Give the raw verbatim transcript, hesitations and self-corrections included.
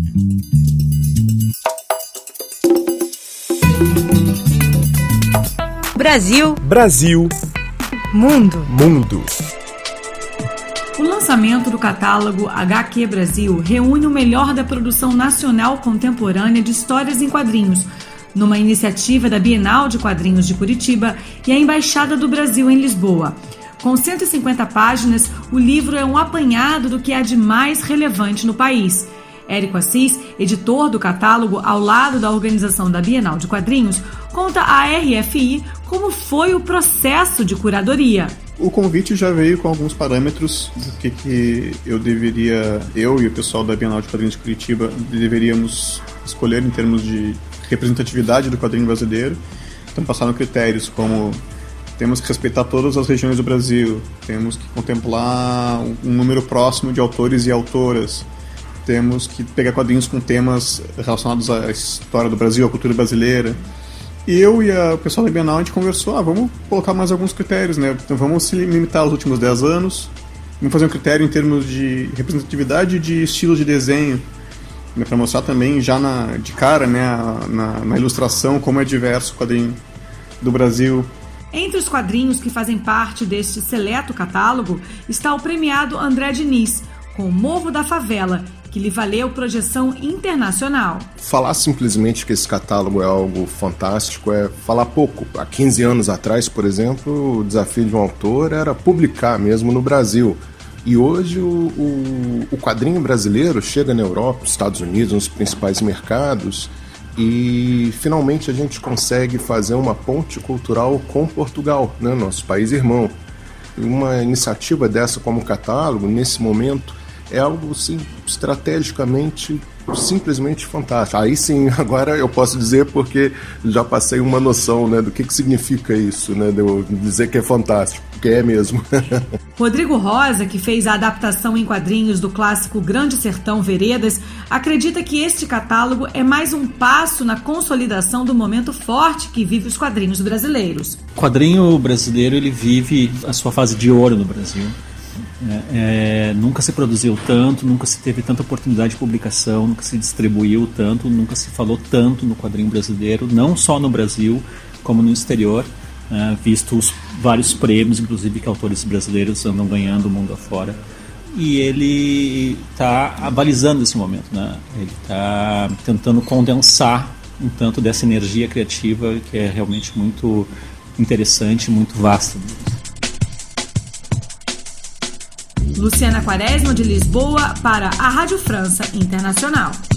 Brasil. Brasil. Mundo. Mundo. O lançamento do catálogo agá quê Brasil reúne o melhor da produção nacional contemporânea de histórias em quadrinhos, numa iniciativa da Bienal de Quadrinhos de Curitiba e a Embaixada do Brasil em Lisboa. Com cento e cinquenta páginas, o livro é um apanhado do que há de mais relevante no país. Érico Assis, editor do catálogo ao lado da organização da Bienal de Quadrinhos, conta à R F I como foi o processo de curadoria. O convite já veio com alguns parâmetros do que, que eu deveria, eu e o pessoal da Bienal de Quadrinhos de Curitiba, deveríamos escolher em termos de representatividade do quadrinho brasileiro. Então passaram critérios como temos que respeitar todas as regiões do Brasil, temos que contemplar um número próximo de autores e autoras, temos que pegar quadrinhos com temas relacionados à história do Brasil, à cultura brasileira. E eu e a, o pessoal da Bienal, a gente conversou, ah, vamos colocar mais alguns critérios, né? Então vamos se limitar aos últimos dez anos, vamos fazer um critério em termos de representatividade e de estilo de desenho, né? Para mostrar também já na, de cara, né, na, na ilustração, como é diverso o quadrinho do Brasil. Entre os quadrinhos que fazem parte deste seleto catálogo está o premiado André Diniz, com O Morro da Favela, que lhe valeu projeção internacional. Falar simplesmente que esse catálogo é algo fantástico é falar pouco. Há quinze anos atrás, por exemplo, o desafio de um autor era publicar mesmo no Brasil. E hoje o, o, o quadrinho brasileiro chega na Europa, nos Estados Unidos, nos principais mercados, e finalmente a gente consegue fazer uma ponte cultural com Portugal, né, nosso país irmão. E uma iniciativa dessa como catálogo, nesse momento, é algo, sim, estrategicamente simplesmente fantástico. Aí sim, agora eu posso dizer porque já passei uma noção, né, do que, que significa isso, né, de eu dizer que é fantástico, porque é mesmo. Rodrigo Rosa, que fez a adaptação em quadrinhos do clássico Grande Sertão Veredas, acredita que este catálogo é mais um passo na consolidação do momento forte que vive os quadrinhos brasileiros. O quadrinho brasileiro, ele vive a sua fase de ouro no Brasil. É, é, nunca se produziu tanto, nunca se teve tanta oportunidade de publicação, nunca se distribuiu tanto, nunca se falou tanto no quadrinho brasileiro, não só no Brasil, como no exterior, é, visto os vários prêmios, inclusive, que autores brasileiros andam ganhando mundo afora. E ele está avalizando esse momento, né? Ele está tentando condensar um tanto dessa energia criativa que é realmente muito interessante, muito vasta. Luciana Quaresma, de Lisboa, para a Rádio França Internacional.